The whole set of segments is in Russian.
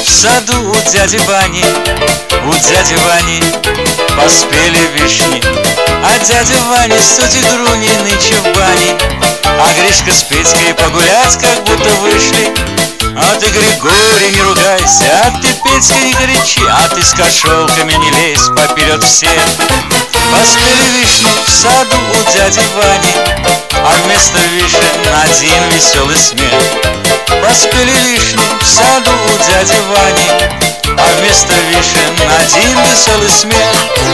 саду у дяди Вани, поспели вишни. А дядя Ваня с тетей Груней нынче в бане, а Гришка с Петькой погулять как будто вышли. А ты, Григорий, не ругайся, а ты, Петька, не горячи, а ты с кошелками не лезь поперед всех. Поспели вишни в саду у дяди Вани, а вместо вишен один веселый смех. Поспели вишни в саду у дяди Вани, а вместо вишен один веселый смех.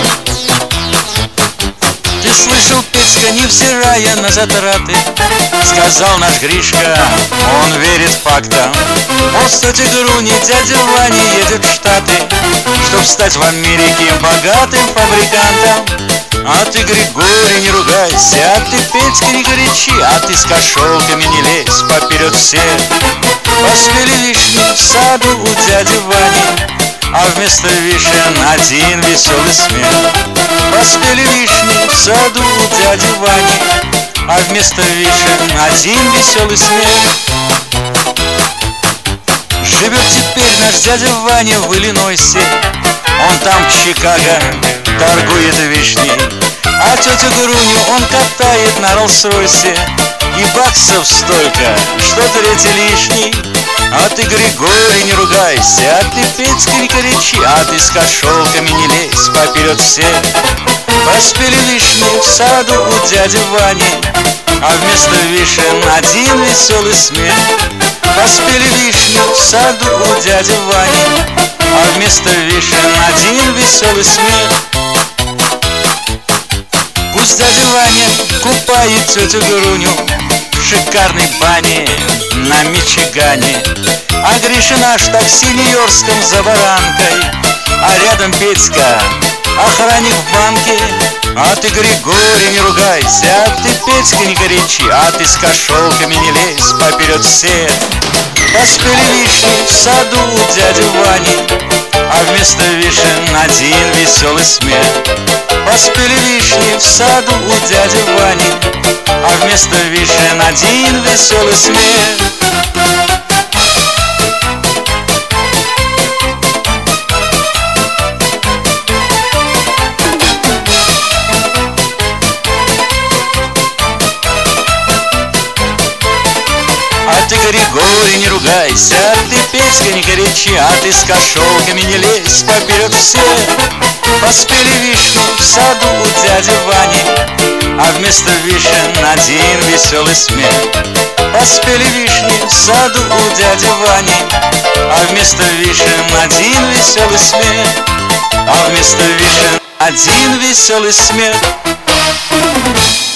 Ты слышал, Петька, невзирая на затраты, сказал наш Гришка, он верит фактам. Он с тетей Груней дядя Ваня едет в Штаты, чтоб стать в Америке богатым фабрикантом. А ты, Григорий, не ругайся, а ты, Петька, не горячи, а ты с кошелками не лезь поперед всех. Поспели вишни в саду у дяди Вани, а вместо вишен один веселый смех. Поспели вишни в саду у дяди Вани, а вместо вишен один веселый смех. Живет теперь наш дядя Ваня в Иллинойсе, он там в Чикаго торгует вишней. А тетю Груню он катает на Роллс-Ройсе, и баксов столько, что третий лишний. А ты, Григорий, не ругайся, а ты, Петька, не горячи, а ты с кошелками не лезь поперед всех. Поспели вишни в саду у дяди Вани, а вместо вишен один веселый смех. Поспели вишни в саду у дяди Вани, а вместо вишен один веселый смех. Пусть дядя Ваня купает тетю Груню в шикарной бане на Мичигане, а Гриша наш в такси нью-йоркском за баранкой, а рядом Петька, охранник в банке. А ты, Григорий, не ругайся, а ты, Петька, не горячи, а ты с кошелками не лезь поперед всех. Поспели вишни в саду у дяди Вани, а вместо вишен один веселый смех. Поспели вишни в саду у дяди Вани, а вместо вишен один веселый смех. А ты, Григорий, не ругайся, а ты, Петька, не горячи, а ты с кошелками не лезь поперед всех. Поспели вишни в саду у дяди Вани, а вместо вишен один веселый смех. Поспели вишни в саду у дяди Вани, а вместо вишен один веселый смех. А вместо вишен один веселый смех.